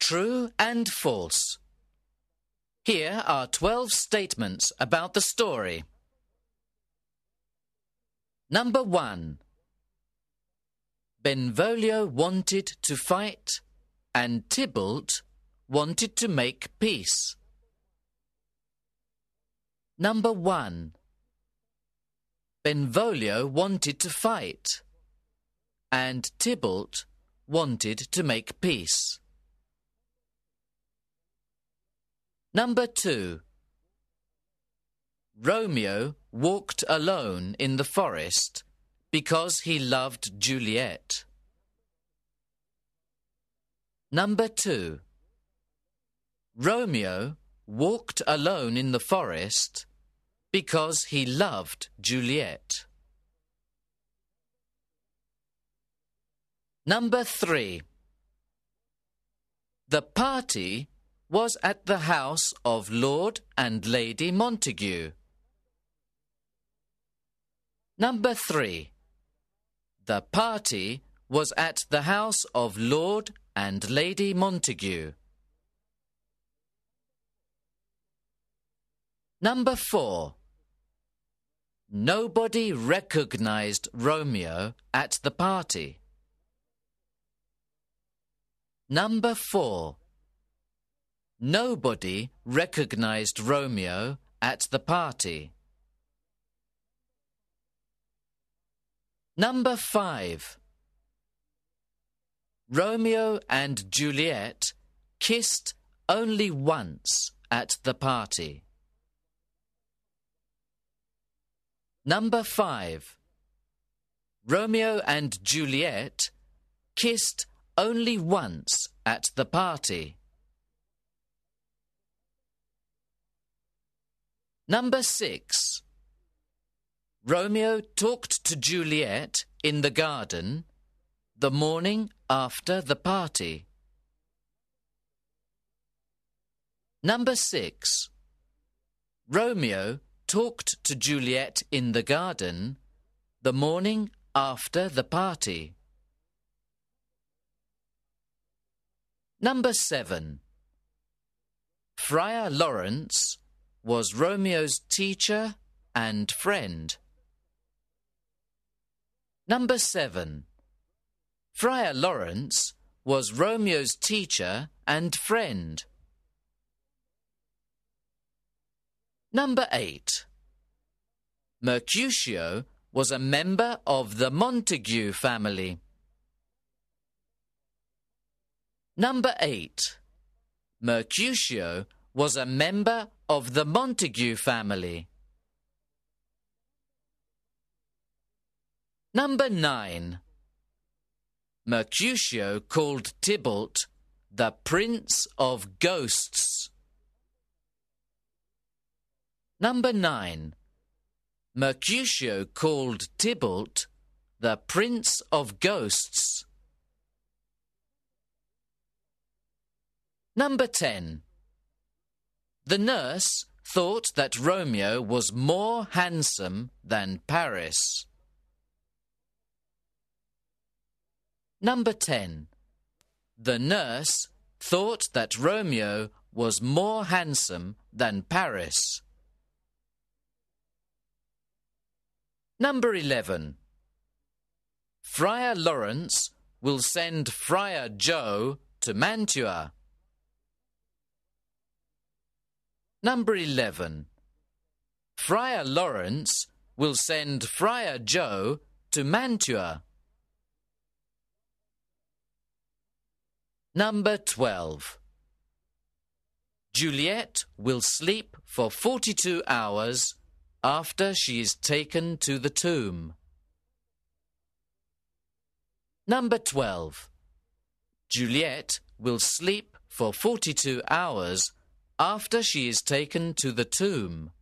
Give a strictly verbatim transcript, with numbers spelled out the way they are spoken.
true and false. Here are twelve statements about the story. Number one. Benvolio wanted to fight and Tybalt wanted to make peace. Number one. Benvolio wanted to fight and Tybalt wanted to make peace. Number two. Romeo walked alone in the forest because he loved Juliet. Number two. Romeo walked alone in the forest because he loved Juliet. Number three. The party was at the house of Lord and Lady Montague. Number three. The party was at the house of Lord and Lady Montague. Number four. Nobody recognized Romeo at the party. Number four. Nobody recognized Romeo at the party. Number five. Romeo and Juliet kissed only once at the party. Number five. Romeo and Juliet kissed only once at the party. Number six. Romeo talked to Juliet in the garden the morning after the party. Number six. Romeo talked to Juliet in the garden the morning after the party. Number seven. Friar Lawrence was Romeo's teacher and friend. Number seven. Friar Lawrence was Romeo's teacher and friend. Number eight. Mercutio was a member of the Montague family. Number eight. Mercutio was a member of the Montague family. Number nine. Mercutio called Tybalt the Prince of Ghosts. Number nine. Mercutio called Tybalt the Prince of Ghosts. Number ten. The nurse thought that Romeo was more handsome than Paris. Number ten. The nurse thought that Romeo was more handsome than Paris. Number eleven. Friar Lawrence will send Friar Joe to Mantua. Number eleven. Friar Lawrence will send Friar Joe to Mantua. Number twelve. Juliet will sleep for forty-two hours after she is taken to the tomb. Number twelve. Juliet will sleep for forty-two hours after she is taken to the tomb.